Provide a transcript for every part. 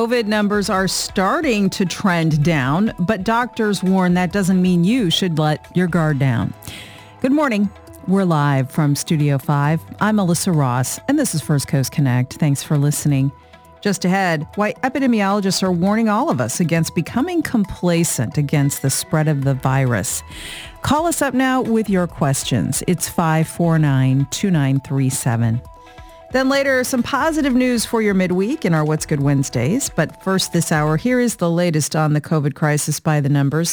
COVID numbers are starting to trend down, but doctors warn that doesn't mean you should let your guard down. Good morning. We're live from Studio 5. I'm Melissa Ross, and this is First Coast Connect. Thanks for listening. Just ahead, why epidemiologists are warning all of us against becoming complacent against the spread of the virus. Call us up now with your questions. It's 549-2937. Then later, some positive news for your midweek in our What's Good Wednesdays. But first this hour, here is the latest on the COVID crisis by the numbers.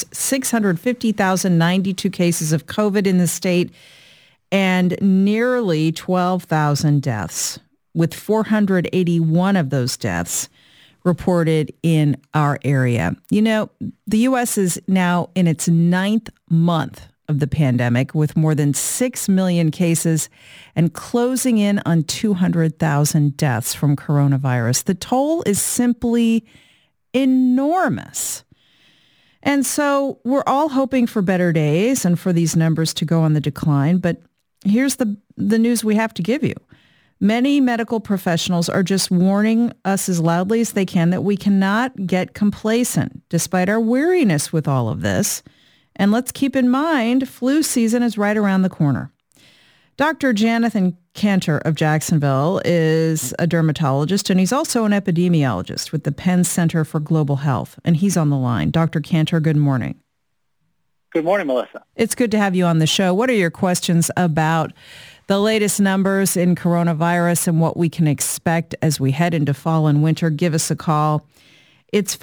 650,092 cases of COVID in the state and nearly 12,000 deaths, with 481 of those deaths reported in our area. You know, the U.S. is now in its 9th month of the pandemic with more than 6 million cases and closing in on 200,000 deaths from coronavirus. The toll is simply enormous. And so we're all hoping for better days and for these numbers to go on the decline. But here's the news we have to give you. Many medical professionals are just warning us as loudly as they can that we cannot get complacent despite our weariness with all of this. And let's keep in mind, flu season is right around the corner. Dr. Jonathan Kantor of Jacksonville is a dermatologist, and he's also an epidemiologist with the Penn Center for Global Health. And he's on the line. Dr. Kantor, good morning. Good morning, Melissa. It's good to have you on the show. What are your questions about the latest numbers in coronavirus and what we can expect as we head into fall and winter? Give us a call. It's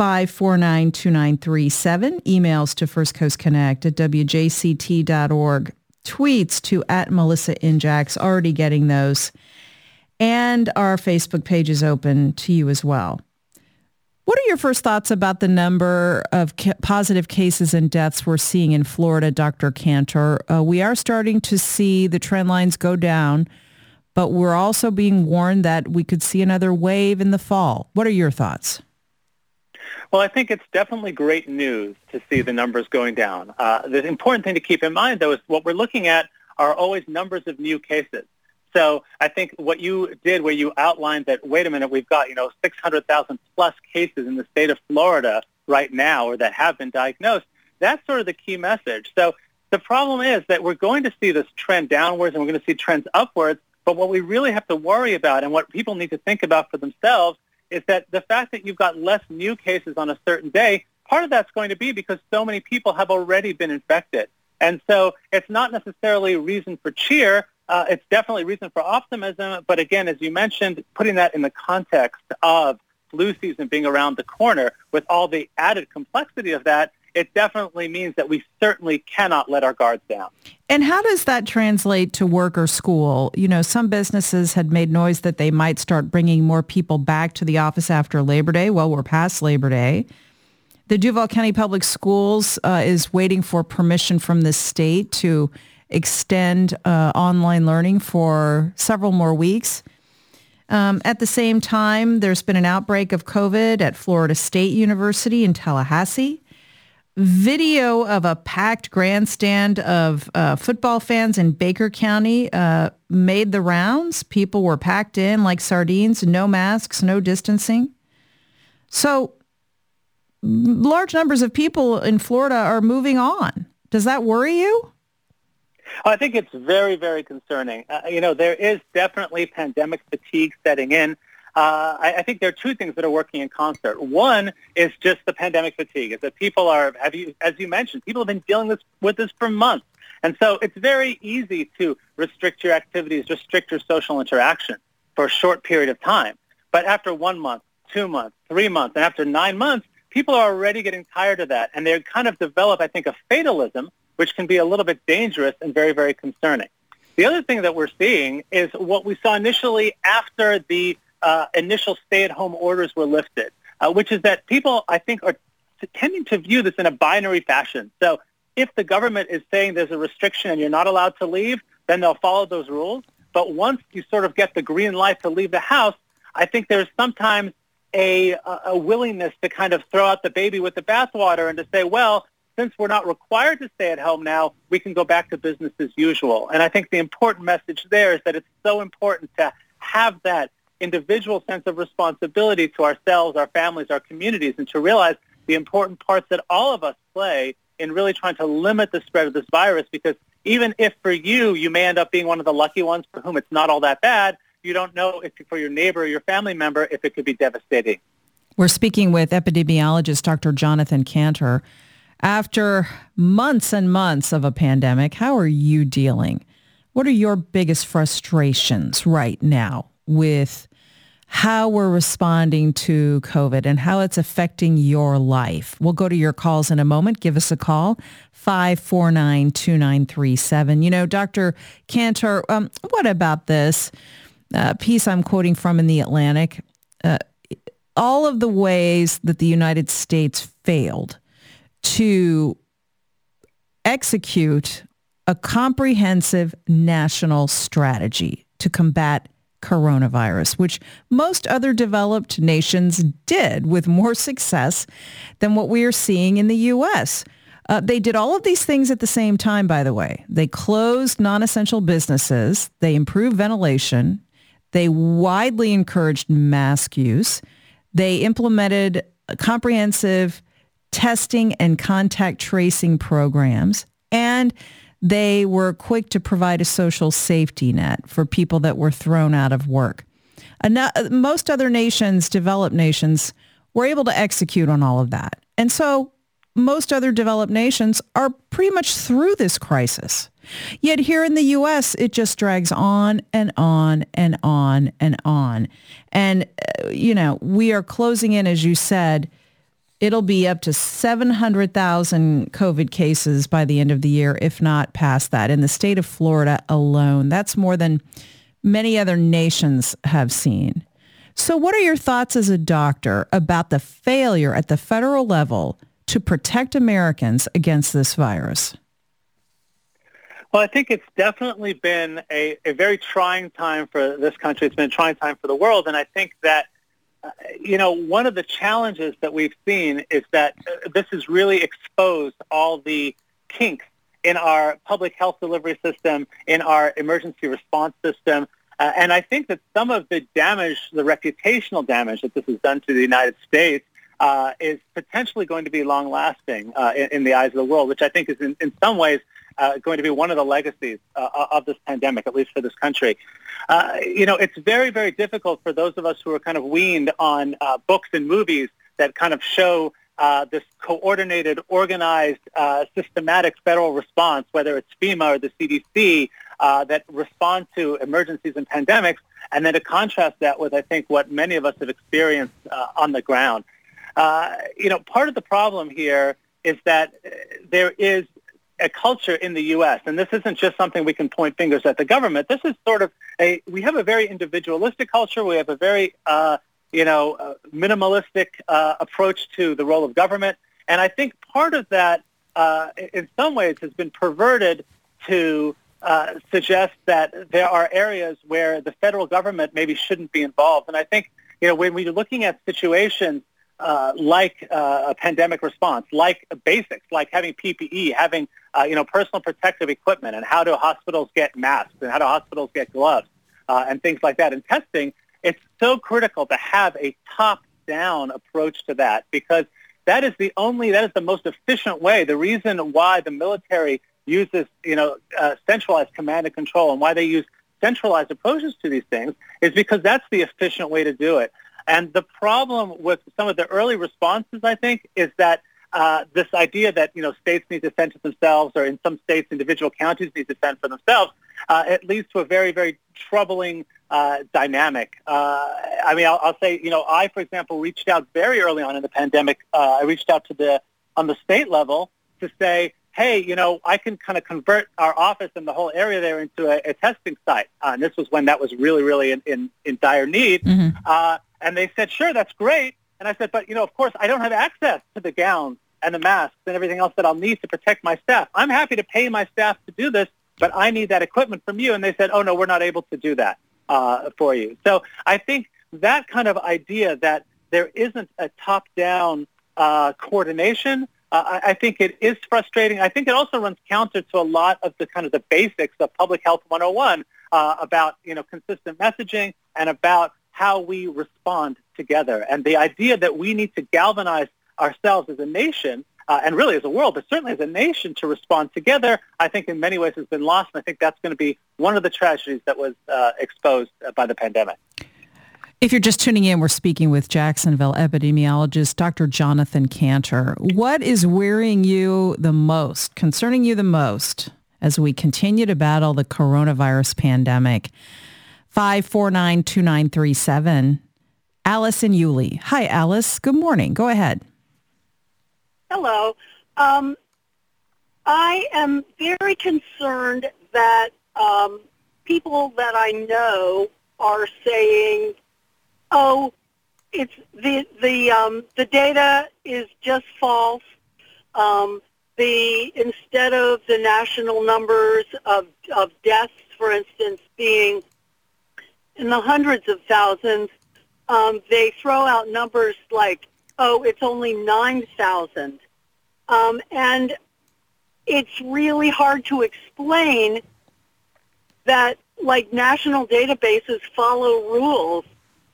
549-2937. Emails to firstcoastconnect@wjct.org. Tweets to @MelissaInJax. Already getting those. And our Facebook page is open to you as well. What are your first thoughts about the number of positive cases and deaths we're seeing in Florida, Dr. Kantor? We are starting to see the trend lines go down, but we're also being warned that we could see another wave in the fall. What are your thoughts? Well, I think it's definitely great news to see the numbers going down. The important thing to keep in mind, though, is what we're looking at are always numbers of new cases. So I think what you did where you outlined that, wait a minute, we've got, 600,000 plus cases in the state of Florida right now or that have been diagnosed, that's sort of the key message. So the problem is that we're going to see this trend downwards and we're going to see trends upwards. But what we really have to worry about and what people need to think about for themselves is that the fact that you've got less new cases on a certain day, part of that's going to be because so many people have already been infected. And so it's not necessarily reason for cheer. It's definitely reason for optimism. But again, as you mentioned, putting that in the context of flu season being around the corner with all the added complexity of that, it definitely means that we certainly cannot let our guards down. And how does that translate to work or school? Some businesses had made noise that they might start bringing more people back to the office after Labor Day. Well, we're past Labor Day. The Duval County Public Schools is waiting for permission from the state to extend online learning for several more weeks. At the same time, there's been an outbreak of COVID at Florida State University in Tallahassee. Video of a packed grandstand of football fans in Baker County made the rounds. People were packed in like sardines, no masks, no distancing. So large numbers of people in Florida are moving on. Does that worry you? I think it's very, very concerning. There is definitely pandemic fatigue setting in. I think there are two things that are working in concert. One is just the pandemic fatigue, is that people are, as you mentioned, people have been dealing with this for months. And so it's very easy to restrict your activities, restrict your social interaction for a short period of time. But after 1 month, 2 months, 3 months, and after 9 months, people are already getting tired of that. And they kind of develop, I think, a fatalism, which can be a little bit dangerous and very, very concerning. The other thing that we're seeing is what we saw initially after the initial stay-at-home orders were lifted, which is that people, I think, are tending to view this in a binary fashion. So if the government is saying there's a restriction and you're not allowed to leave, then they'll follow those rules. But once you sort of get the green light to leave the house, I think there's sometimes a willingness to kind of throw out the baby with the bathwater and to say, well, since we're not required to stay at home now, we can go back to business as usual. And I think the important message there is that it's so important to have that individual sense of responsibility to ourselves, our families, our communities, and to realize the important parts that all of us play in really trying to limit the spread of this virus, because even if for you may end up being one of the lucky ones for whom it's not all that bad, you don't know if for your neighbor or your family member if it could be devastating. We're speaking with epidemiologist Dr. Jonathan Kantor. After months and months of a pandemic, how are you dealing? What are your biggest frustrations right now with how we're responding to COVID and how it's affecting your life? We'll go to your calls in a moment. Give us a call, 549-2937. You know, Dr. Kantor, what about this piece I'm quoting from in The Atlantic? All of the ways that the United States failed to execute a comprehensive national strategy to combat coronavirus, which most other developed nations did with more success than what we are seeing in the U.S. They did all of these things at the same time, by the way. They closed non-essential businesses. They improved ventilation. They widely encouraged mask use. They implemented comprehensive testing and contact tracing programs, and they were quick to provide a social safety net for people that were thrown out of work. Most other nations, developed nations, were able to execute on all of that. And so most other developed nations are pretty much through this crisis. Yet here in the U.S., it just drags on and on and on and on. And, we are closing in, as you said, it'll be up to 700,000 COVID cases by the end of the year, if not past that. In the state of Florida alone, that's more than many other nations have seen. So what are your thoughts as a doctor about the failure at the federal level to protect Americans against this virus? Well, I think it's definitely been a very trying time for this country. It's been a trying time for the world. And I think that, one of the challenges that we've seen is that this has really exposed all the kinks in our public health delivery system, in our emergency response system. And I think that some of the damage, the reputational damage that this has done to the United States is potentially going to be long-lasting in the eyes of the world, which I think is in some ways going to be one of the legacies of this pandemic, at least for this country. It's very, very difficult for those of us who are kind of weaned on books and movies that kind of show this coordinated, organized, systematic federal response, whether it's FEMA or the CDC, that respond to emergencies and pandemics, and then to contrast that with, I think, what many of us have experienced on the ground. Part of the problem here is that there is a culture in the U.S., and this isn't just something we can point fingers at the government. This is sort of we have a very individualistic culture. We have a very, minimalistic approach to the role of government. And I think part of that, in some ways, has been perverted to suggest that there are areas where the federal government maybe shouldn't be involved. And I think, when we're looking at situations like a pandemic response, like basics, like having PPE, having personal protective equipment, and how do hospitals get masks, and how do hospitals get gloves, and things like that, and testing, it's so critical to have a top-down approach to that, because that is the most efficient way. The reason why the military uses, centralized command and control, and why they use centralized approaches to these things is because that's the efficient way to do it. And the problem with some of the early responses, I think, is that this idea that, states need to fend for themselves, or in some states, individual counties need to fend for themselves, it leads to a very, very troubling dynamic. I'll say, I, for example, reached out very early on in the pandemic. I reached out on the state level to say, hey, I can kind of convert our office and the whole area there into a testing site. And this was when that was really, really in dire need. Mm-hmm. And they said, sure, that's great. And I said, but, of course, I don't have access to the gowns and the masks and everything else that I'll need to protect my staff. I'm happy to pay my staff to do this, but I need that equipment from you. And they said, oh, no, we're not able to do that for you. So I think that kind of idea that there isn't a top-down coordination, I think it is frustrating. I think it also runs counter to a lot of the kind of the basics of Public Health 101 about, consistent messaging and about how we respond together. And the idea that we need to galvanize ourselves as a nation and really as a world, but certainly as a nation to respond together, I think in many ways has been lost. And I think that's going to be one of the tragedies that was exposed by the pandemic. If you're just tuning in, we're speaking with Jacksonville epidemiologist Dr. Jonathan Kanter. What is worrying you the most, concerning you the most, as we continue to battle the coronavirus pandemic? 549-2937. Alice and Yulee. Hi, Alice. Good morning. Go ahead. Hello. I am very concerned that people that I know are saying, "Oh, it's the data is just false. Instead of the national numbers of deaths, for instance, being in the hundreds of thousands, they throw out numbers like, oh, it's only 9,000. And it's really hard to explain that, like, national databases follow rules.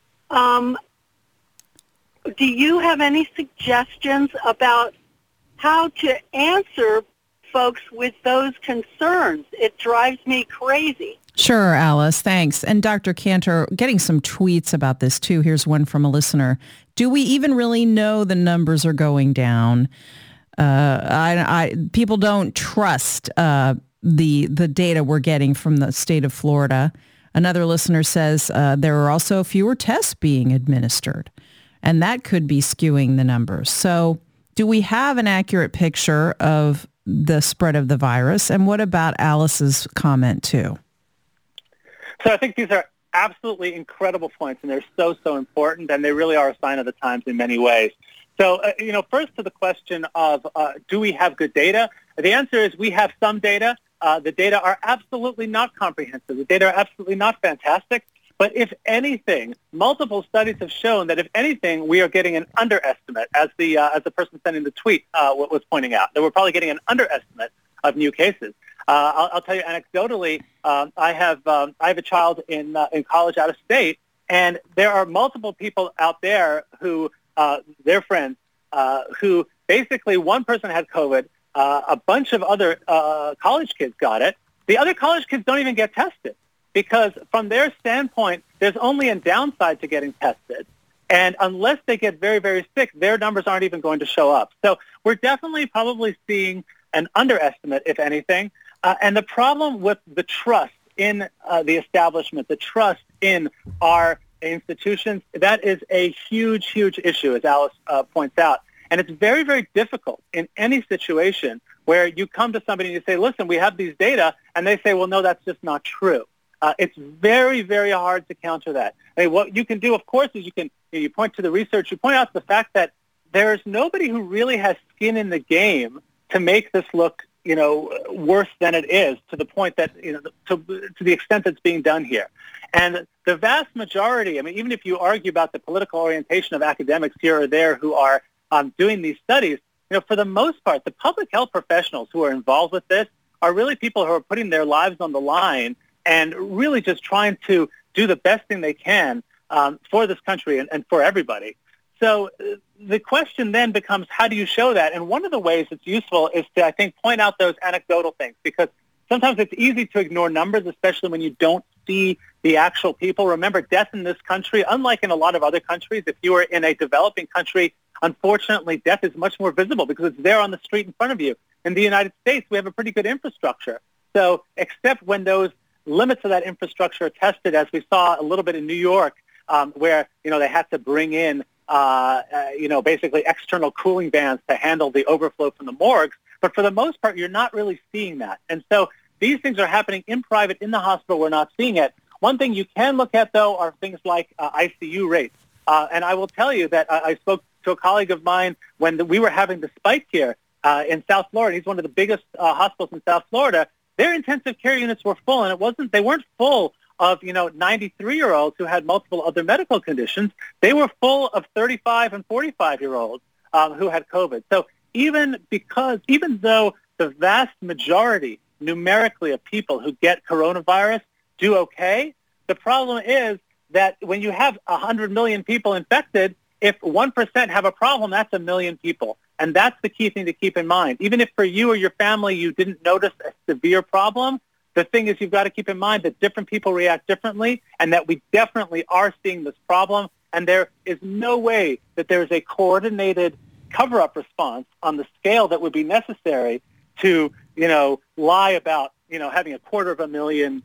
Do you have any suggestions about how to answer folks with those concerns? It drives me crazy. Sure, Alice. Thanks. And Dr. Kanter, getting some tweets about this too. Here's one from a listener. Do we even really know the numbers are going down? People don't trust the data we're getting from the state of Florida. Another listener says there are also fewer tests being administered, and that could be skewing the numbers. So do we have an accurate picture of the spread of the virus? And what about Alice's comment too? So I think these are absolutely incredible points, and they're so important, and they really are a sign of the times in many ways. So, first to the question of do we have good data? The answer is we have some data. The data are absolutely not comprehensive. The data are absolutely not fantastic. But if anything, multiple studies have shown that if anything, we are getting an underestimate, as the person sending the tweet was pointing out, that we're probably getting an underestimate of new cases. I'll tell you anecdotally, I have a child in college out of state, and there are multiple people out there who their friends who basically one person had COVID, a bunch of other college kids got it. The other college kids don't even get tested because from their standpoint, there's only a downside to getting tested. And unless they get very, very sick, their numbers aren't even going to show up. So we're definitely probably seeing an underestimate, if anything. And the problem with the trust in the establishment, the trust in our institutions, that is a huge, huge issue, as Alice points out. And it's very, very difficult in any situation where you come to somebody and you say, listen, we have these data, and they say, well, no, that's just not true. It's very, very hard to counter that. I mean, what you can do, of course, is you point to the research, you point out the fact that there's nobody who really has skin in the game to make this look, worse than it is, to the point that, to the extent that's being done here. And the vast majority, I mean, even if you argue about the political orientation of academics here or there who are doing these studies, for the most part, the public health professionals who are involved with this are really people who are putting their lives on the line and really just trying to do the best thing they can for this country and for everybody. So the question then becomes, how do you show that? And one of the ways it's useful is to, I think, point out those anecdotal things, because sometimes it's easy to ignore numbers, especially when you don't see the actual people. Remember, death in this country, unlike in a lot of other countries, if you are in a developing country, unfortunately, death is much more visible because it's there on the street in front of you. In the United States, we have a pretty good infrastructure. So except when those limits of that infrastructure are tested, as we saw a little bit in New York, where, they had to bring in, basically external cooling vans to handle the overflow from the morgues. But for the most part, you're not really seeing that. And so these things are happening in private, in the hospital. We're not seeing it. One thing you can look at, though, are things like ICU rates. And I will tell you that I spoke to a colleague of mine when we were having the spike here in South Florida. He's one of the biggest hospitals in South Florida. Their intensive care units were full, and they weren't full of 93-year-olds who had multiple other medical conditions. They were full of 35 and 45-year-olds who had COVID. So even though the vast majority numerically of people who get coronavirus do okay, the problem is that when you have 100 million people infected, if 1% have a problem, that's 1 million people. And that's the key thing to keep in mind. Even if for you or your family you didn't notice a severe problem, the thing is you've got to keep in mind that different people react differently and that we definitely are seeing this problem. And there is no way that there is a coordinated cover-up response on the scale that would be necessary to, lie about, having 250,000,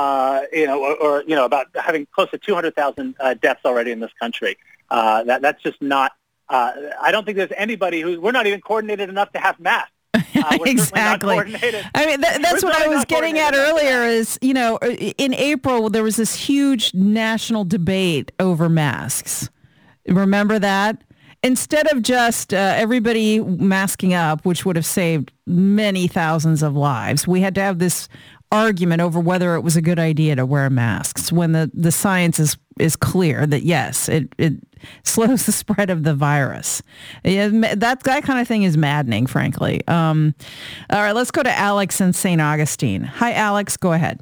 about having close to 200,000 deaths already in this country. That's just not, I don't think there's anybody we're not even coordinated enough to have masks. Exactly. I mean, that's what I was getting at earlier is, in April, there was this huge national debate over masks. Remember that? Instead of just everybody masking up, which would have saved many thousands of lives, we had to have this argument over whether it was a good idea to wear masks when the science is clear that, yes, it slows the spread of the virus. That kind of thing is maddening, frankly. All right, let's go to Alex in St. Augustine. Hi, Alex. Go ahead.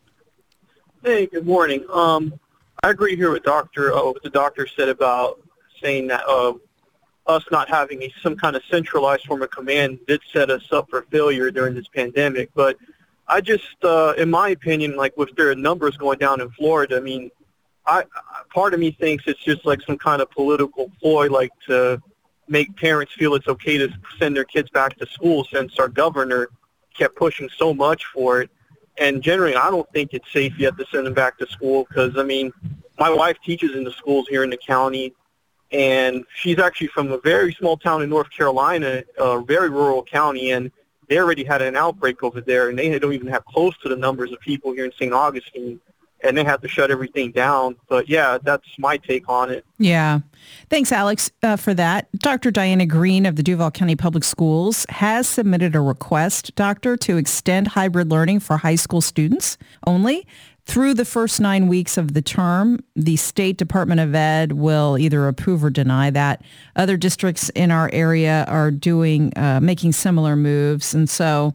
Hey, good morning. I agree here with what the doctor said about saying that us not having some kind of centralized form of command did set us up for failure during this pandemic. But I just, in my opinion, like with their numbers going down in Florida, I mean, part of me thinks it's just like some kind of political ploy, like to make parents feel it's okay to send their kids back to school since our governor kept pushing so much for it. And generally, I don't think it's safe yet to send them back to school because, I mean, my wife teaches in the schools here in the county, and she's actually from a very small town in North Carolina, a very rural county, and they already had an outbreak over there, and they don't even have close to the numbers of people here in St. Augustine, and they had to shut everything down. But, yeah, that's my take on it. Yeah. Thanks, Alex, for that. Dr. Diana Green of the Duval County Public Schools has submitted a request, Doctor, to extend hybrid learning for high school students only through the first 9 weeks of the term. The State Department of Ed will either approve or deny that. Other districts in our area are making similar moves. And so,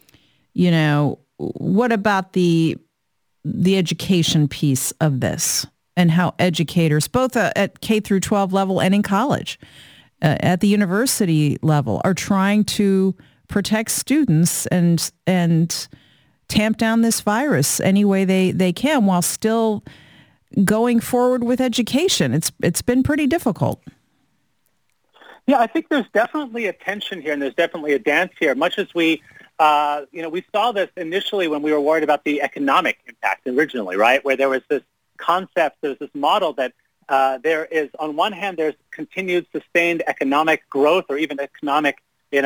what about the education piece of this and how educators, both at K through 12 level and in college, at the university level, are trying to protect students and tamp down this virus any way they can while still going forward with education? It's been pretty difficult. Yeah, I think there's definitely a tension here, and there's definitely a dance here, much as we saw this initially when we were worried about the economic impact originally, right, where there was this concept, there's this model that there is, on one hand, there's continued sustained economic growth or even economic,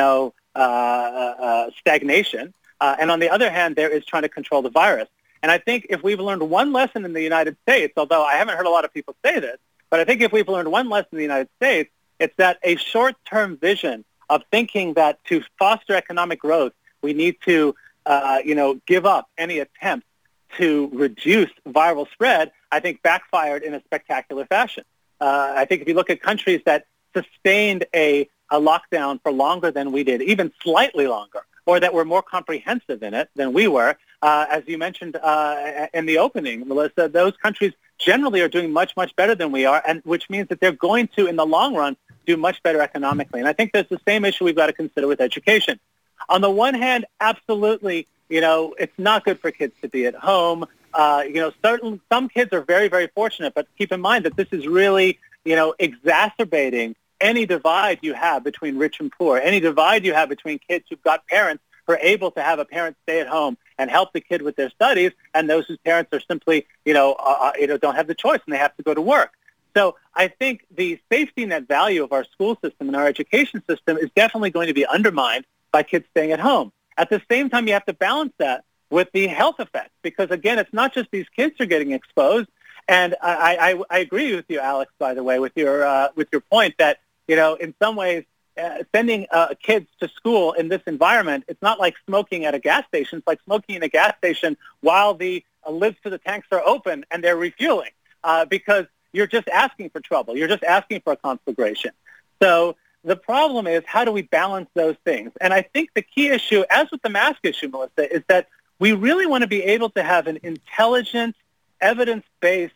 stagnation. And on the other hand, there is trying to control the virus. And I think if we've learned one lesson in the United States, although I haven't heard a lot of people say this, but I think if we've learned one lesson in the United States, it's that a short-term vision of thinking that to foster economic growth, we need to, give up any attempt to reduce viral spread, I think backfired in a spectacular fashion. I think if you look at countries that sustained a lockdown for longer than we did, even slightly longer, or that were more comprehensive in it than we were, as you mentioned in the opening, Melissa, those countries generally are doing much, much better than we are, and which means that they're going to, in the long run, do much better economically. And I think there's the same issue we've got to consider with education. On the one hand, absolutely, it's not good for kids to be at home. Some kids are very, very fortunate, but keep in mind that this is really, exacerbating any divide you have between rich and poor, any divide you have between kids who've got parents who are able to have a parent stay at home and help the kid with their studies, and those whose parents are simply, don't have the choice and they have to go to work. So I think the safety net value of our school system and our education system is definitely going to be undermined by kids staying at home. At the same time, you have to balance that with the health effects, because again, it's not just these kids are getting exposed. And I agree with you, Alex, by the way, with your point that, in some ways, sending kids to school in this environment, it's not like smoking at a gas station. It's like smoking in a gas station while the lids to the tanks are open and they're refueling, because you're just asking for trouble. You're just asking for a conflagration. So the problem is, how do we balance those things? And I think the key issue, as with the mask issue, Melissa, is that we really want to be able to have an intelligent, evidence-based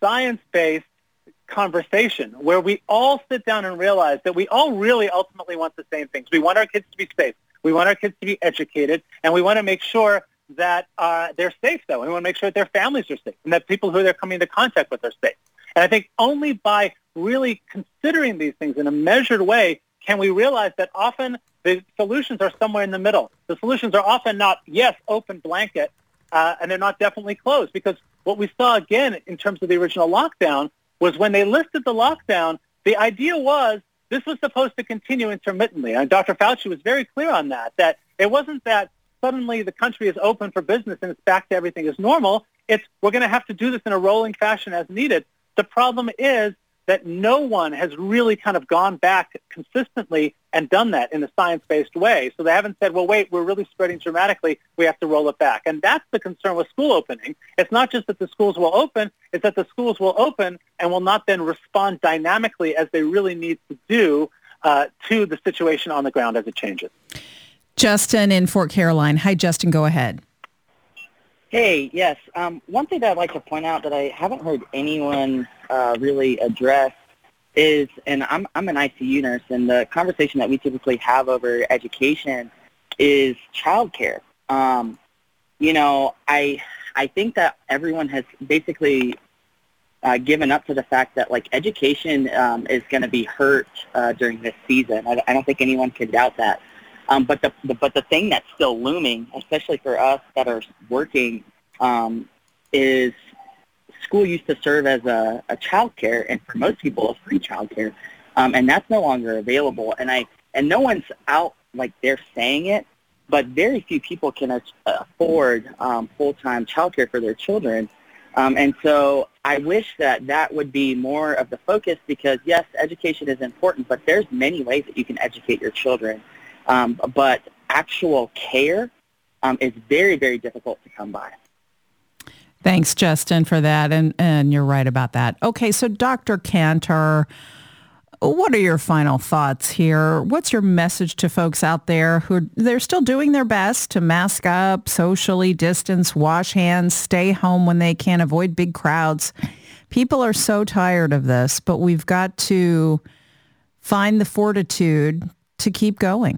science-based conversation where we all sit down and realize that we all really ultimately want the same things. We want our kids to be safe. We want our kids to be educated, and we want to make sure that they're safe, though. We want to make sure that their families are safe and that people who they're coming into contact with are safe. And I think only by really considering these things in a measured way can we realize that often the solutions are somewhere in the middle. The solutions are often not, yes, open blanket, and they're not definitely closed, because what we saw again in terms of the original lockdown was when they lifted the lockdown, the idea was this was supposed to continue intermittently. And Dr. Fauci was very clear on that it wasn't that suddenly the country is open for business and it's back to everything as normal. It's we're going to have to do this in a rolling fashion as needed. The problem is that no one has really kind of gone back consistently and done that in a science-based way. So they haven't said, well, wait, we're really spreading dramatically. We have to roll it back. And that's the concern with school opening. It's not just that the schools will open. It's that the schools will open and will not then respond dynamically as they really need to do to the situation on the ground as it changes. Justin in Fort Caroline. Hi, Justin. Go ahead. Hey, yes. One thing that I'd like to point out that I haven't heard anyone really address is, and I'm an ICU nurse, and the conversation that we typically have over education is childcare. You know, I think that everyone has basically given up to the fact that, like, education is going to be hurt during this season. I don't think anyone can doubt that. But the thing that's still looming, especially for us that are working, is school used to serve as a child care, and for most people, a free child care, and that's no longer available. And no one's out like they're saying it, but very few people can afford full-time child care for their children. And so I wish that would be more of the focus, because yes, education is important, but there's many ways that you can educate your children. But actual care is very, very difficult to come by. Thanks, Justin, for that. And you're right about that. Okay, so Dr. Kantor, what are your final thoughts here? What's your message to folks out there they're still doing their best to mask up, socially distance, wash hands, stay home when they can, avoid big crowds? People are so tired of this, but we've got to find the fortitude to keep going.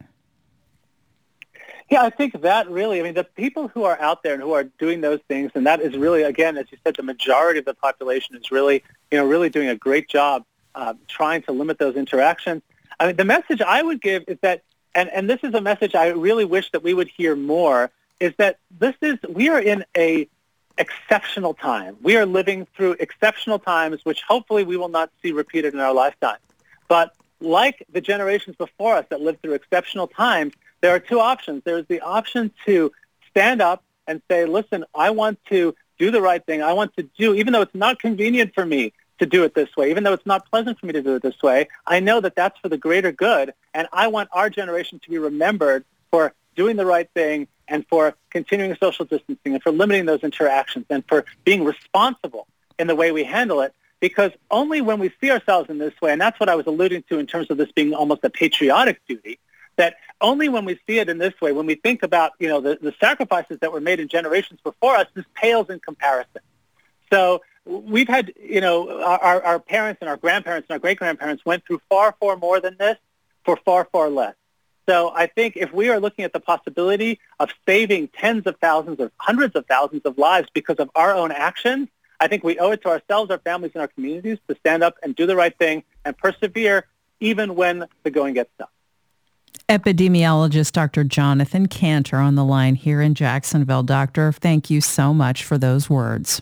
Yeah, I think that really, the people who are out there and who are doing those things, and that is really, again, as you said, the majority of the population is really, really doing a great job trying to limit those interactions. The message I would give is that, and this is a message I really wish that we would hear more, is that we are in a exceptional time. We are living through exceptional times, which hopefully we will not see repeated in our lifetime. But like the generations before us that lived through exceptional times, there are two options. There's the option to stand up and say, listen, I want to do the right thing. I want to do, even though it's not convenient for me to do it this way, even though it's not pleasant for me to do it this way, I know that that's for the greater good, and I want our generation to be remembered for doing the right thing and for continuing social distancing and for limiting those interactions and for being responsible in the way we handle it, because only when we see ourselves in this way, and that's what I was alluding to in terms of this being almost a patriotic duty, that only when we see it in this way, when we think about, the sacrifices that were made in generations before us, this pales in comparison. So we've had, our parents and our grandparents and our great-grandparents went through far, far more than this for far, far less. So I think if we are looking at the possibility of saving tens of thousands or hundreds of thousands of lives because of our own actions, I think we owe it to ourselves, our families, and our communities to stand up and do the right thing and persevere even when the going gets tough. Epidemiologist Dr. Jonathan Kantor on the line here in Jacksonville. Doctor, thank you so much for those words.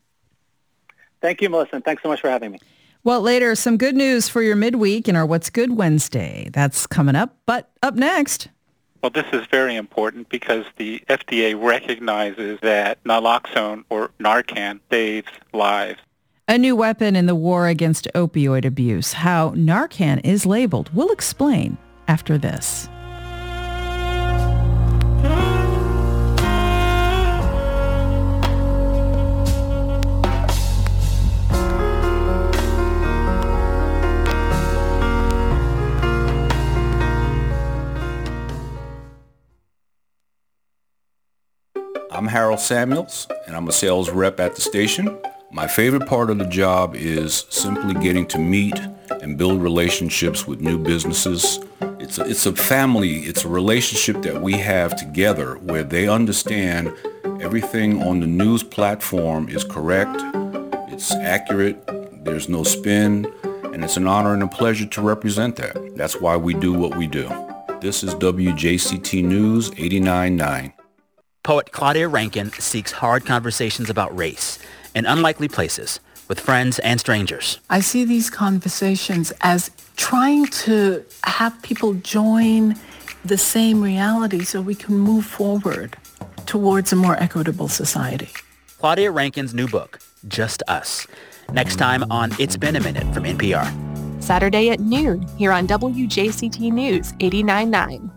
Thank you, Melissa, and thanks so much for having me. Well, later, some good news for your midweek in our What's Good Wednesday. That's coming up, but up next. Well, this is very important because the FDA recognizes that naloxone or Narcan saves lives. A new weapon in the war against opioid abuse. How Narcan is labeled. We'll explain after this. I'm Harold Samuels, and I'm a sales rep at the station. My favorite part of the job is simply getting to meet and build relationships with new businesses. It's a family, it's a relationship that we have together where they understand everything on the news platform is correct, it's accurate, there's no spin, and it's an honor and a pleasure to represent that. That's why we do what we do. This is WJCT News 89.9. Poet Claudia Rankine seeks hard conversations about race in unlikely places with friends and strangers. I see these conversations as trying to have people join the same reality so we can move forward towards a more equitable society. Claudia Rankine's new book, Just Us. Next time on It's Been a Minute from NPR. Saturday at noon here on WJCT News 89.9.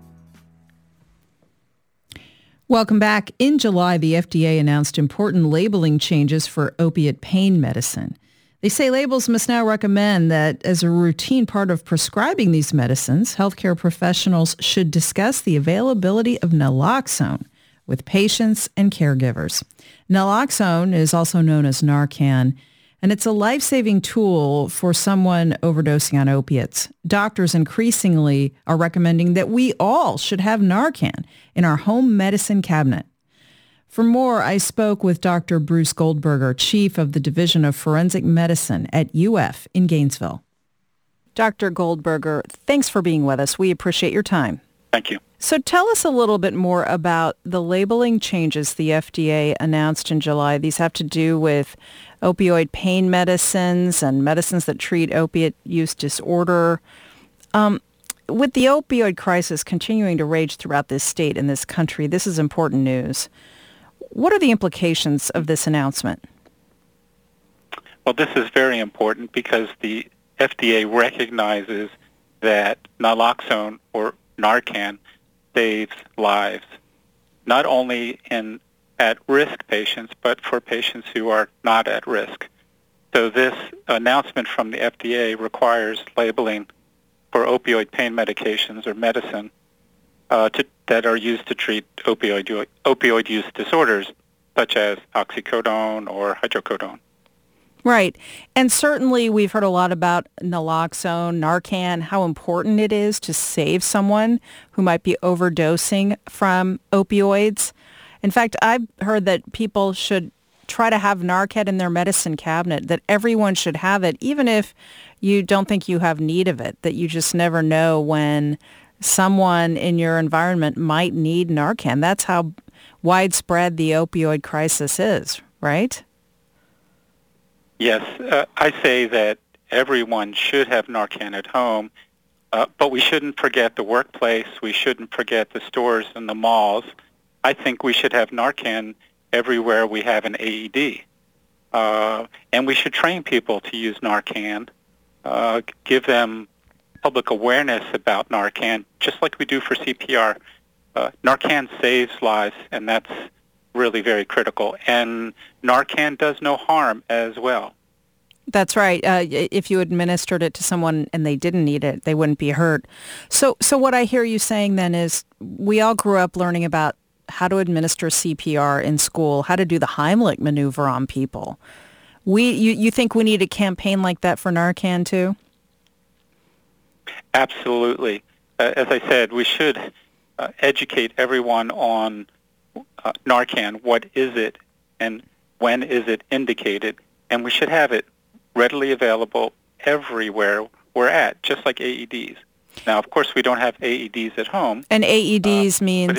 Welcome back. In July, the FDA announced important labeling changes for opiate pain medicine. They say labels must now recommend that as a routine part of prescribing these medicines, healthcare professionals should discuss the availability of naloxone with patients and caregivers. Naloxone is also known as Narcan, and it's a life-saving tool for someone overdosing on opiates. Doctors increasingly are recommending that we all should have Narcan in our home medicine cabinet. For more, I spoke with Dr. Bruce Goldberger, Chief of the Division of Forensic Medicine at UF in Gainesville. Dr. Goldberger, thanks for being with us. We appreciate your time. Thank you. So tell us a little bit more about the labeling changes the FDA announced in July. These have to do with opioid pain medicines and medicines that treat opiate use disorder. With the opioid crisis continuing to rage throughout this state and this country, this is important news. What are the implications of this announcement? Well, this is very important because the FDA recognizes that naloxone or Narcan saves lives, not only in at-risk patients, but for patients who are not at risk. So this announcement from the FDA requires labeling for opioid pain medications or medicine that are used to treat opioid use disorders, such as oxycodone or hydrocodone. Right. And certainly we've heard a lot about naloxone, Narcan, how important it is to save someone who might be overdosing from opioids. In fact, I've heard that people should try to have Narcan in their medicine cabinet, that everyone should have it, even if you don't think you have need of it, that you just never know when someone in your environment might need Narcan. That's how widespread the opioid crisis is, right? Yes, I say that everyone should have Narcan at home, but we shouldn't forget the workplace. We shouldn't forget the stores and the malls. I think we should have Narcan everywhere we have an AED. And we should train people to use Narcan, give them public awareness about Narcan, just like we do for CPR. Narcan saves lives, and that's really very critical. And Narcan does no harm as well. That's right. If you administered it to someone and they didn't need it, they wouldn't be hurt. So what I hear you saying then is we all grew up learning about how to administer CPR in school, how to do the Heimlich maneuver on people. You think we need a campaign like that for Narcan too? Absolutely. As I said, we should educate everyone on Narcan. What is it and when is it indicated? And we should have it readily available everywhere we're at, just like AEDs. Now, of course, we don't have AEDs at home. And AEDs means?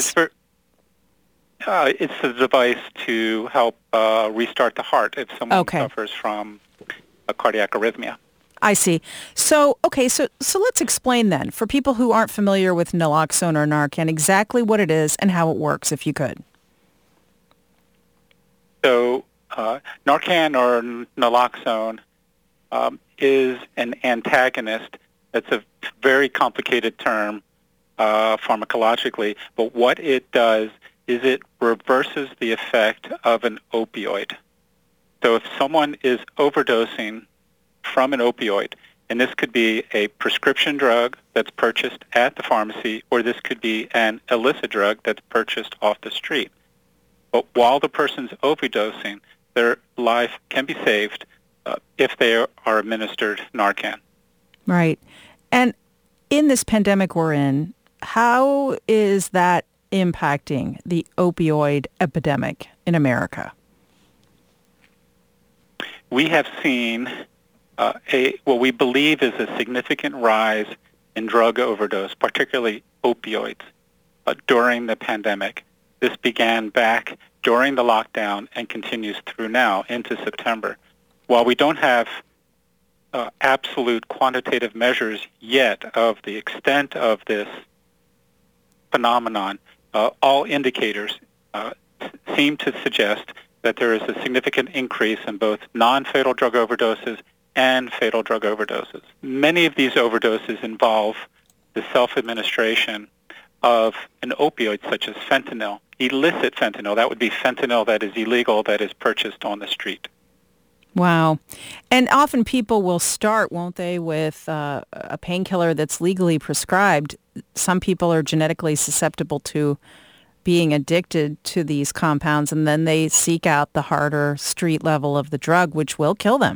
It's a device to help restart the heart if someone suffers from a cardiac arrhythmia. I see. So let's explain then, for people who aren't familiar with naloxone or Narcan, exactly what it is and how it works, if you could. So Narcan or naloxone is an antagonist. That's a very complicated term pharmacologically, but what it does is it reverses the effect of an opioid. So if someone is overdosing from an opioid, and this could be a prescription drug that's purchased at the pharmacy, or this could be an illicit drug that's purchased off the street. But while the person's overdosing, their life can be saved if they are administered Narcan. Right. And in this pandemic we're in, how is that impacting the opioid epidemic in America? We have seen what we believe is a significant rise in drug overdose, particularly opioids, during the pandemic. This began back during the lockdown and continues through now into September. While we don't have absolute quantitative measures yet of the extent of this phenomenon, all indicators seem to suggest that there is a significant increase in both non-fatal drug overdoses and fatal drug overdoses. Many of these overdoses involve the self-administration of an opioid such as fentanyl, illicit fentanyl. That would be fentanyl that is illegal, that is purchased on the street. Wow. And often people will start, won't they, with a painkiller that's legally prescribed. Some people are genetically susceptible to being addicted to these compounds, and then they seek out the harder street level of the drug, which will kill them.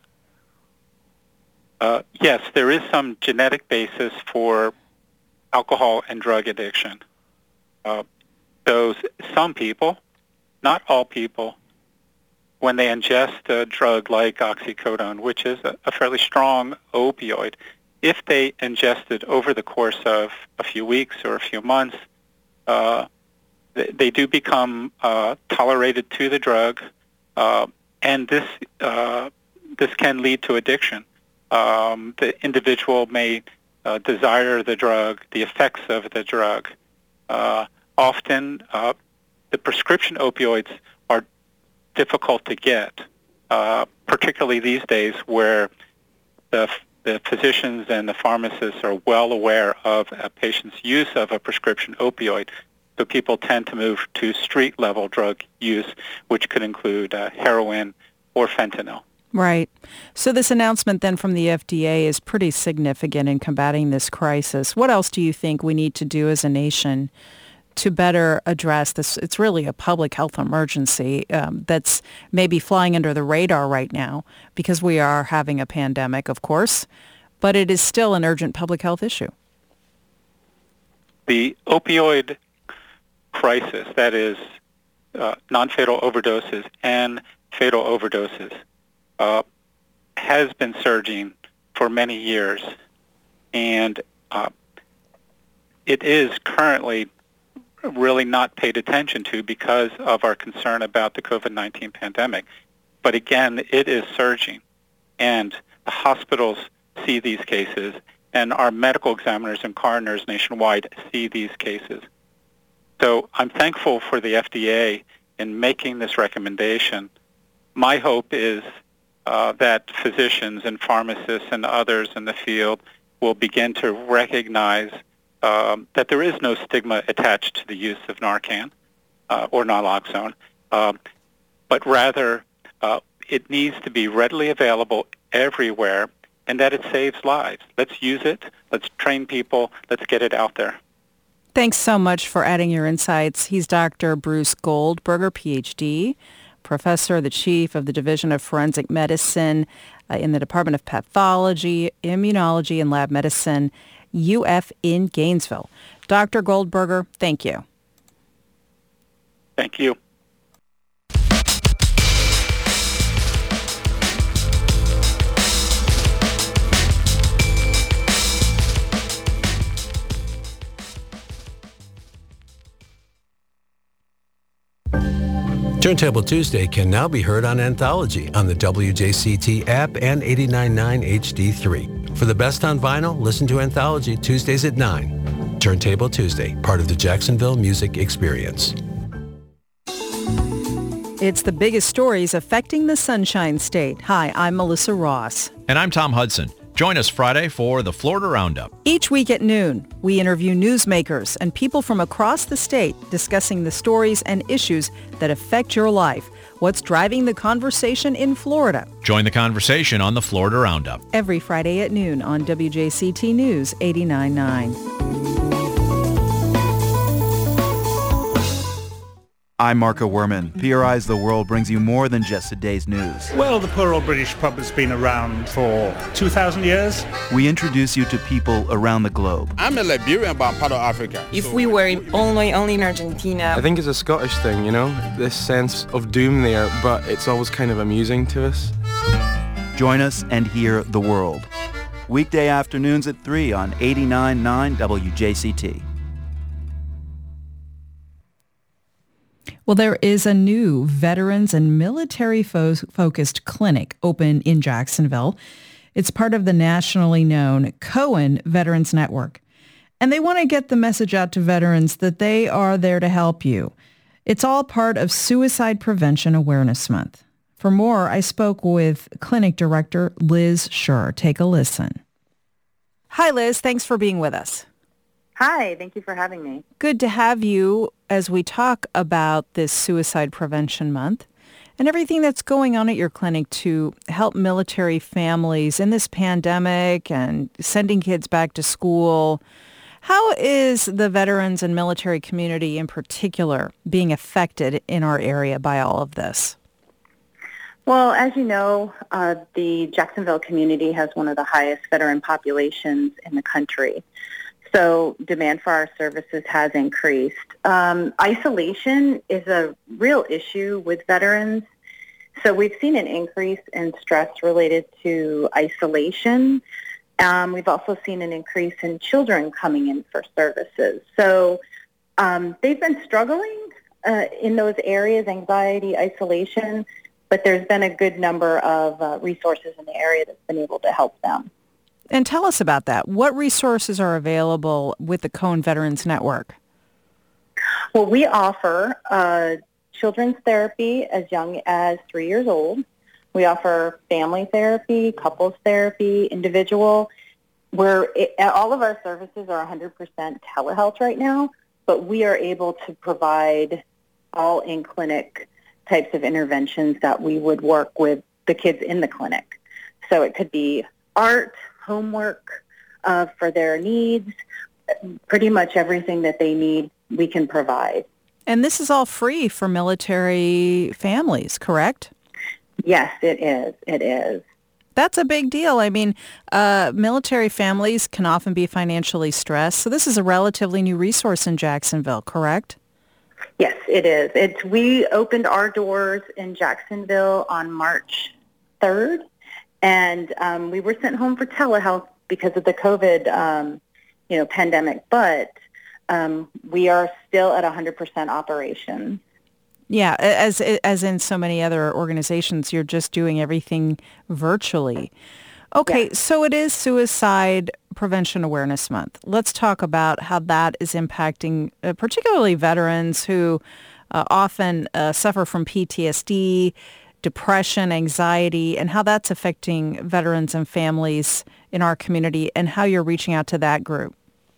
Yes, there is some genetic basis for alcohol and drug addiction. So some people, not all people, when they ingest a drug like oxycodone, which is a fairly strong opioid, if they ingest it over the course of a few weeks or a few months, they do become tolerated to the drug, and this can lead to addiction. The individual may desire the drug, the effects of the drug. Often, the prescription opioids are difficult to get, particularly these days where the physicians and the pharmacists are well aware of a patient's use of a prescription opioid. So people tend to move to street-level drug use, which could include heroin or fentanyl. Right. So this announcement then from the FDA is pretty significant in combating this crisis. What else do you think we need to do as a nation to better address this? It's really a public health emergency that's maybe flying under the radar right now because we are having a pandemic, of course, but it is still an urgent public health issue. The opioid crisis, that is non-fatal overdoses and fatal overdoses, has been surging for many years, and it is currently really not paid attention to because of our concern about the COVID-19 pandemic. But again, it is surging, and the hospitals see these cases, and our medical examiners and coroners nationwide see these cases. So I'm thankful for the FDA in making this recommendation. My hope is that physicians and pharmacists and others in the field will begin to recognize that there is no stigma attached to the use of Narcan or naloxone, but rather it needs to be readily available everywhere and that it saves lives. Let's use it. Let's train people. Let's get it out there. Thanks so much for adding your insights. He's Dr. Bruce Goldberger, Ph.D., professor, the chief of the Division of Forensic Medicine in the Department of Pathology, Immunology, and Lab Medicine, UF in Gainesville. Dr. Goldberger, thank you. Thank you. Turntable Tuesday can now be heard on Anthology on the WJCT app and 89.9 HD3. For the best on vinyl, listen to Anthology Tuesdays at 9. Turntable Tuesday, part of the Jacksonville Music Experience. It's the biggest stories affecting the Sunshine State. Hi, I'm Melissa Ross. And I'm Tom Hudson. Join us Friday for the Florida Roundup. Each week at noon, we interview newsmakers and people from across the state discussing the stories and issues that affect your life. What's driving the conversation in Florida? Join the conversation on the Florida Roundup. Every Friday at noon on WJCT News 89.9. I'm Marco Werman. PRI's The World brings you more than just a day's news. Well, the poor old British pub has been around for 2,000 years. We introduce you to people around the globe. I'm a Liberian, but I'm part of Africa. If we were only in Argentina. I think it's a Scottish thing, you know, this sense of doom there, but it's always kind of amusing to us. Join us and hear The World. Weekday afternoons at 3 on 89.9 WJCT. Well, there is a new veterans and military-focused clinic open in Jacksonville. It's part of the nationally known Cohen Veterans Network. And they want to get the message out to veterans that they are there to help you. It's all part of Suicide Prevention Awareness Month. For more, I spoke with clinic director Liz Schur. Take a listen. Hi, Liz. Thanks for being with us. Hi, thank you for having me. Good to have you as we talk about this Suicide Prevention Month and everything that's going on at your clinic to help military families in this pandemic and sending kids back to school. How is the veterans and military community in particular being affected in our area by all of this? Well, as you know, the Jacksonville community has one of the highest veteran populations in the country. So demand for our services has increased. Isolation is a real issue with veterans. So we've seen an increase in stress related to isolation. We've also seen an increase in children coming in for services. So they've been struggling in those areas, anxiety, isolation, but there's been a good number of resources in the area that's been able to help them. And tell us about that. What resources are available with the Cohen Veterans Network? Well, we offer children's therapy as young as 3 years old. We offer family therapy, couples therapy, individual. All of our services are 100% telehealth right now, but we are able to provide all in-clinic types of interventions that we would work with the kids in the clinic. So it could be art, homework for their needs, pretty much everything that they need we can provide. And this is all free for military families, correct? Yes, it is. It is. That's a big deal. I mean, military families can often be financially stressed. So this is a relatively new resource in Jacksonville, correct? Yes, it is. We opened our doors in Jacksonville on March 3rd. And we were sent home for telehealth because of the COVID, pandemic. But we are still at 100% operation. Yeah, as in so many other organizations, you're just doing everything virtually. Okay, yes. So it is Suicide Prevention Awareness Month. Let's talk about how that is impacting particularly veterans who often suffer from PTSD, depression, anxiety, and how that's affecting veterans and families in our community and how you're reaching out to that group.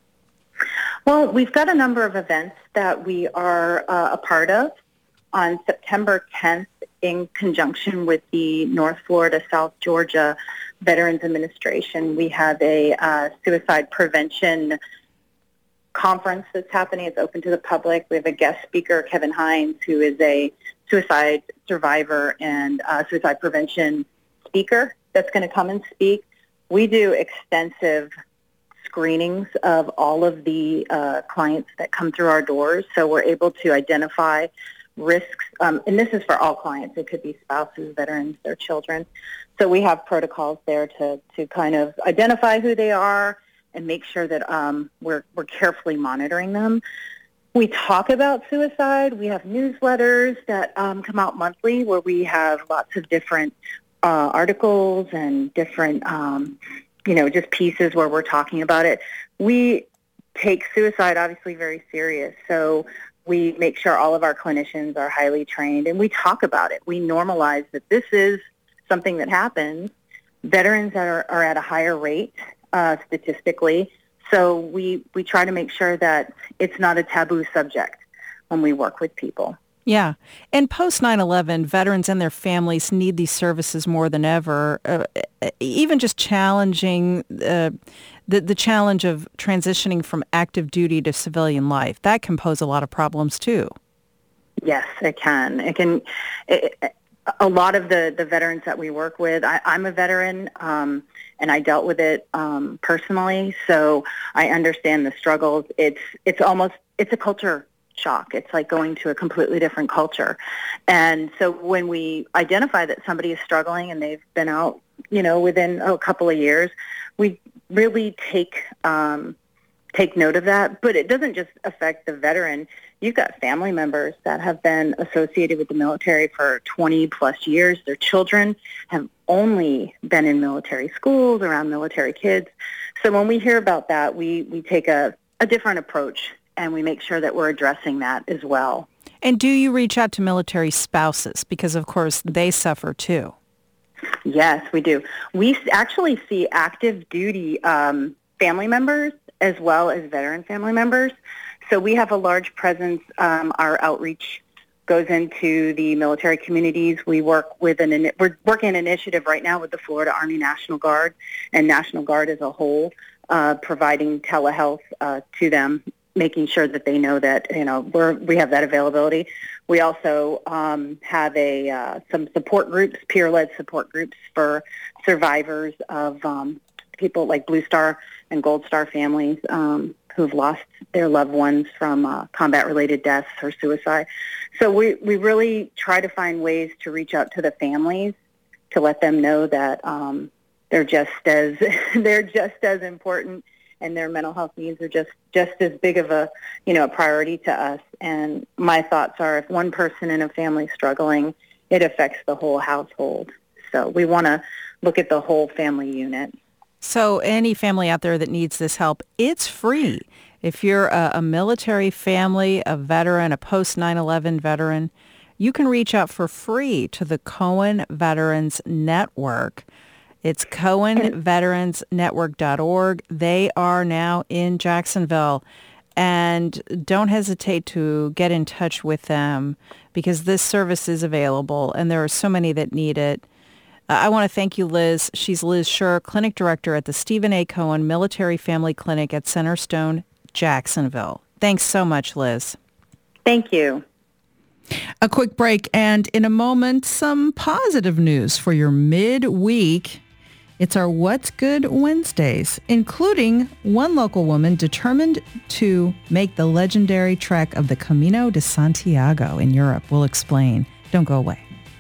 Well, we've got a number of events that we are a part of. On September 10th, in conjunction with the North Florida, South Georgia Veterans Administration, we have a suicide prevention conference that's happening. It's open to the public. We have a guest speaker, Kevin Hines, who is a suicide survivor and suicide prevention speaker that's going to come and speak. We do extensive screenings of all of the clients that come through our doors, so we're able to identify risks, and this is for all clients. It could be spouses, veterans, their children. So we have protocols there to kind of identify who they are and make sure that we're carefully monitoring them. We talk about suicide. We have newsletters that come out monthly where we have lots of different articles and different, just pieces where we're talking about it. We take suicide obviously very serious. So we make sure all of our clinicians are highly trained and we talk about it. We normalize that this is something that happens. Veterans are at a higher rate statistically. So we try to make sure that it's not a taboo subject when we work with people. Yeah. And post 9/11, veterans and their families need these services more than ever. Even just challenging the challenge of transitioning from active duty to civilian life, that can pose a lot of problems too. Yes, it can. A lot of the veterans that we work with, I'm a veteran, and I dealt with it personally, so I understand the struggles. It's a culture shock. It's like going to a completely different culture. And so when we identify that somebody is struggling and they've been out, within a couple of years, we really take note of that. But it doesn't just affect the veteran. You've got family members that have been associated with the military for 20 plus years. Their children have only been in military schools, around military kids. So when we hear about that, we take a different approach, and we make sure that we're addressing that as well. And do you reach out to military spouses? Because, of course, they suffer too. Yes, we do. We actually see active duty family members as well as veteran family members. So we have a large presence. Our outreach goes into the military communities. We work with we're working an initiative right now with the Florida Army National Guard and National Guard as a whole, providing telehealth to them, making sure that they know that we have that availability. We also have some support groups, peer-led support groups for survivors of people like Blue Star and Gold Star families who've lost their loved ones from combat-related deaths or suicide. So we really try to find ways to reach out to the families to let them know that they're just as important, and their mental health needs are just as big of a priority to us. And my thoughts are, if one person in a family is struggling, it affects the whole household. So we want to look at the whole family unit. So any family out there that needs this help, it's free. If you're a military family, a veteran, a post-9/11 veteran, you can reach out for free to the Cohen Veterans Network. It's CohenVeteransNetwork.org. They are now in Jacksonville. And don't hesitate to get in touch with them, because this service is available and there are so many that need it. I want to thank you, Liz. She's Liz Scher, Clinic Director at the Stephen A. Cohen Military Family Clinic at Centerstone, Jacksonville. Thanks so much, Liz. Thank you. A quick break, and in a moment, some positive news for your midweek. It's our What's Good Wednesdays, including one local woman determined to make the legendary trek of the Camino de Santiago in Europe. We'll explain. Don't go away.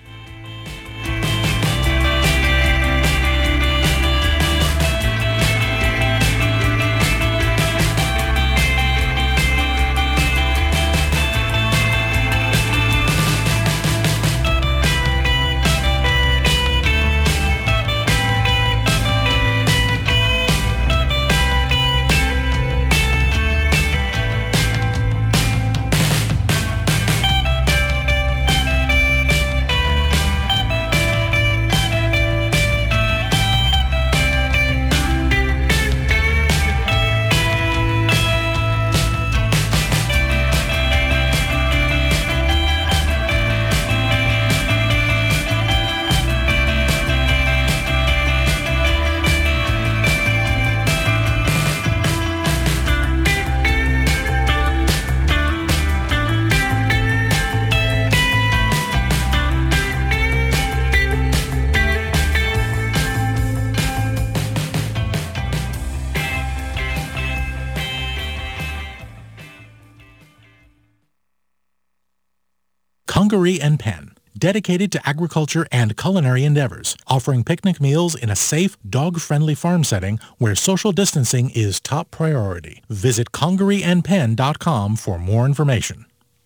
Congaree and Penn, dedicated to agriculture and culinary endeavors, offering picnic meals in a safe, dog-friendly farm setting where social distancing is top priority. Visit CongareeandPenn.com for more information.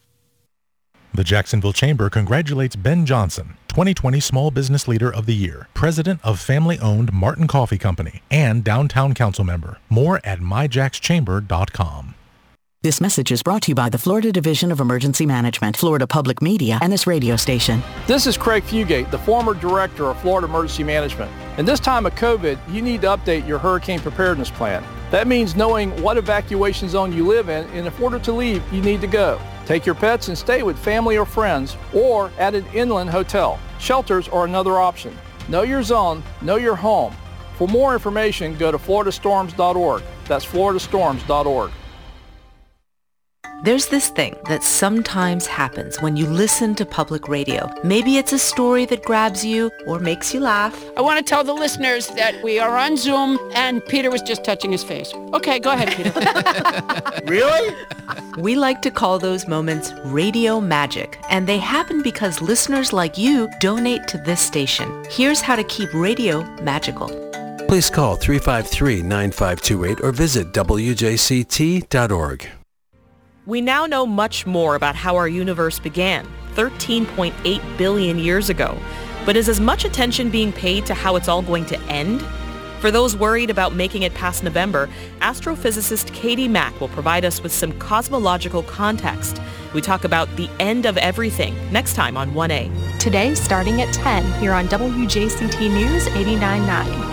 The Jacksonville Chamber congratulates Ben Johnson, 2020 Small Business Leader of the Year, President of family-owned Martin Coffee Company, and Downtown Council Member. More at myjackschamber.com. This message is brought to you by the Florida Division of Emergency Management, Florida Public Media, and this radio station. This is Craig Fugate, the former director of Florida Emergency Management. In this time of COVID, you need to update your hurricane preparedness plan. That means knowing what evacuation zone you live in, and in order to leave, you need to go. Take your pets and stay with family or friends, or at an inland hotel. Shelters are another option. Know your zone, know your home. For more information, go to floridastorms.org. That's floridastorms.org. There's this thing that sometimes happens when you listen to public radio. Maybe it's a story that grabs you or makes you laugh. I want to tell the listeners that we are on Zoom and Peter was just touching his face. Okay, go ahead, Peter. Really? We like to call those moments radio magic, and they happen because listeners like you donate to this station. Here's how to keep radio magical. Please call 353-9528 or visit wjct.org. We now know much more about how our universe began, 13.8 billion years ago. But is as much attention being paid to how it's all going to end? For those worried about making it past November, astrophysicist Katie Mack will provide us with some cosmological context. We talk about the end of everything next time on 1A. Today, starting at 10, here on WJCT News 89.9.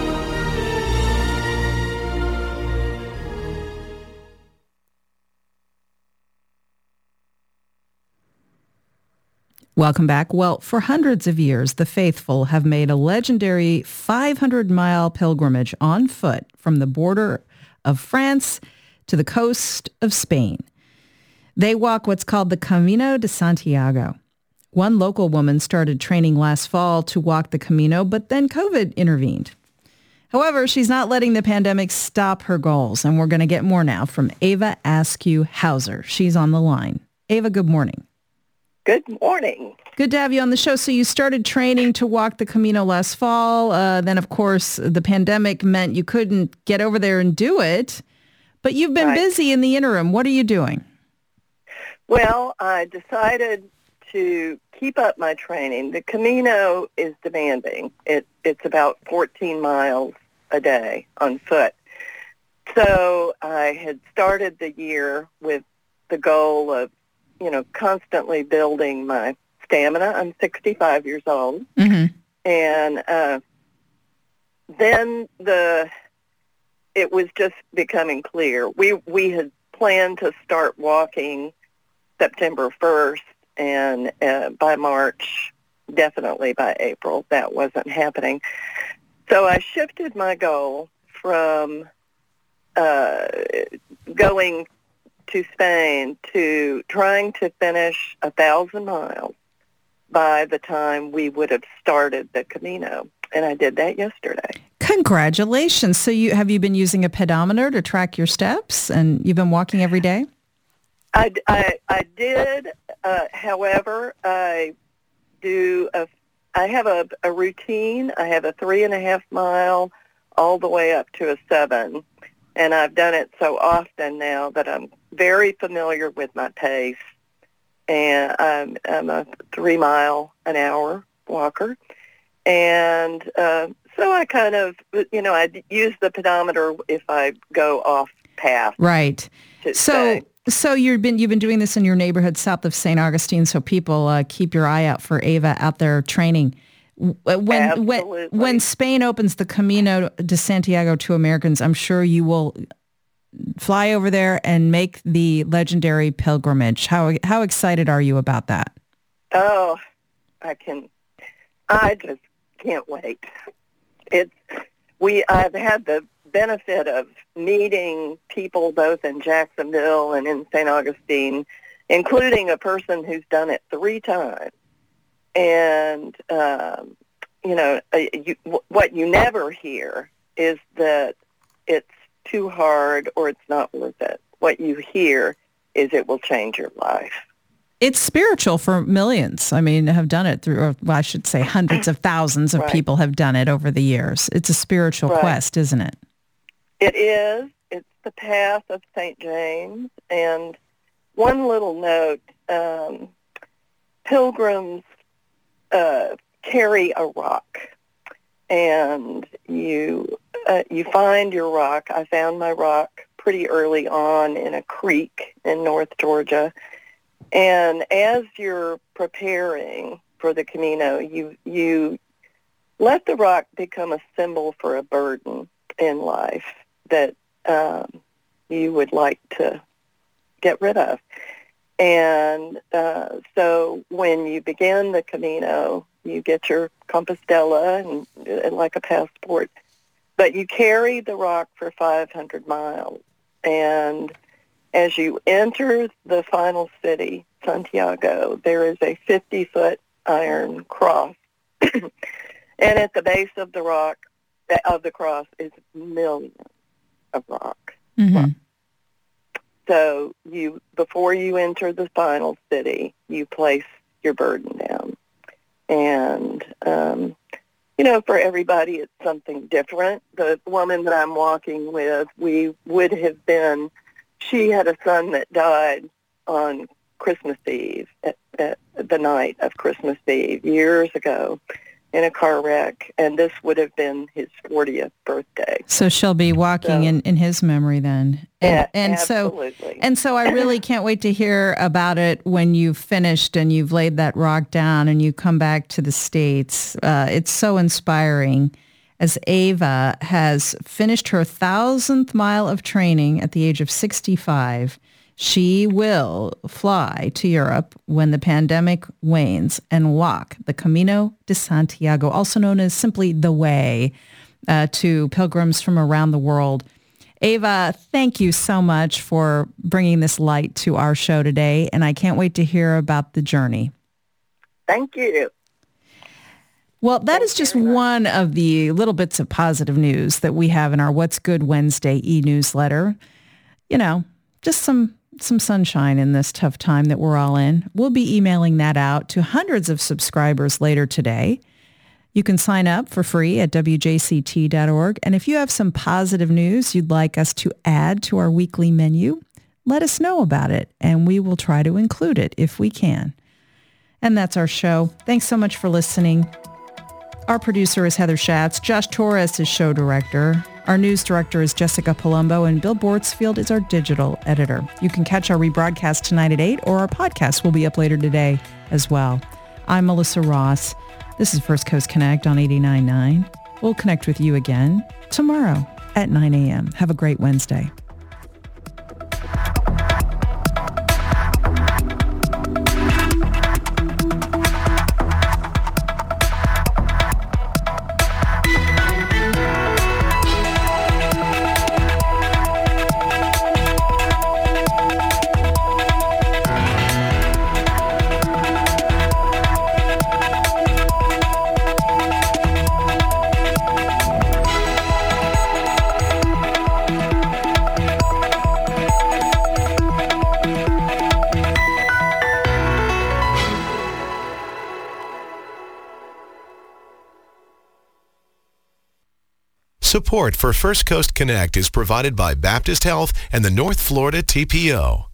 Welcome back. Well, for hundreds of years, the faithful have made a legendary 500-mile pilgrimage on foot from the border of France to the coast of Spain. They walk what's called the Camino de Santiago. One local woman started training last fall to walk the Camino, but then COVID intervened. However, she's not letting the pandemic stop her goals, and we're going to get more now from Ava Askew Hauser. She's on the line. Ava, good morning. Good morning. Good to have you on the show. So you started training to walk the Camino last fall. Then, of course, the pandemic meant you couldn't get over there and do it. But you've been busy in the interim. What are you doing? Well, I decided to keep up my training. The Camino is demanding. It's about 14 miles a day on foot. So I had started the year with the goal of constantly building my stamina. I'm 65 years old. Mm-hmm. And then it was just becoming clear. We had planned to start walking September 1st, and by March, definitely by April, that wasn't happening. So I shifted my goal from going to Spain to trying to finish 1,000 miles by the time we would have started the Camino. And I did that yesterday. Congratulations. So have you been using a pedometer to track your steps, and you've been walking every day? I did. However, I have a routine. I have a 3.5 mile all the way up to a 7. And I've done it so often now that I'm very familiar with my pace. And I'm a 3 mile an hour walker. And so I kind of, I use the pedometer if I go off path. Right. So you've been doing this in your neighborhood south of St. Augustine, so people keep your eye out for Ava out there training. When Spain opens the Camino de Santiago to Americans, I'm sure you will fly over there and make the legendary pilgrimage. How excited are you about that? Oh, I just can't wait. I've had the benefit of meeting people both in Jacksonville and in St. Augustine, including a person who's done it 3 times. And, what you never hear is that it's too hard or it's not worth it. What you hear is it will change your life. It's spiritual for millions. I mean, have done it through, I should say hundreds of thousands of people have done it over the years. It's a spiritual quest, isn't it? It is. It's the path of St. James. And one little note, pilgrims carry a rock, and you find your rock. I found my rock pretty early on in a creek in North Georgia, and as you're preparing for the Camino, you let the rock become a symbol for a burden in life that you would like to get rid of. And so when you begin the Camino, you get your Compostela and like a passport, but you carry the rock for 500 miles. And As you enter the final city, Santiago, there is a 50-foot iron cross. And at the base of the cross is millions of rocks. Mm-hmm. So before you enter the final city, you place your burden down. And, for everybody, it's something different. The woman that I'm walking with, she had a son that died on Christmas Eve, at the night of Christmas Eve, years ago, in a car wreck, and this would have been his 40th birthday. So she'll be walking in his memory then. Absolutely. So I really can't wait to hear about it when you've finished and you've laid that rock down and you come back to the States. It's so inspiring. As Ava has finished her 1,000th mile of training at the age of 65, she will fly to Europe when the pandemic wanes and walk the Camino de Santiago, also known as simply the Way, to pilgrims from around the world. Ava, thank you so much for bringing this light to our show today, and I can't wait to hear about the journey. Thank you. Well, that is just one of the little bits of positive news that we have in our What's Good Wednesday e-newsletter. Just some sunshine in this tough time that we're all in. We'll be emailing that out to hundreds of subscribers later today. You can sign up for free at wjct.org. And if you have some positive news you'd like us to add to our weekly menu, let us know about it, and we will try to include it if we can. And that's our show. Thanks so much for listening. Our producer is Heather Schatz. Josh Torres is show director. Our news director is Jessica Palumbo, and Bill Bortsfield is our digital editor. You can catch our rebroadcast tonight at 8, or our podcast will be up later today as well. I'm Melissa Ross. This is First Coast Connect on 89.9. We'll connect with you again tomorrow at 9 a.m. Have a great Wednesday. Support for First Coast Connect is provided by Baptist Health and the North Florida TPO.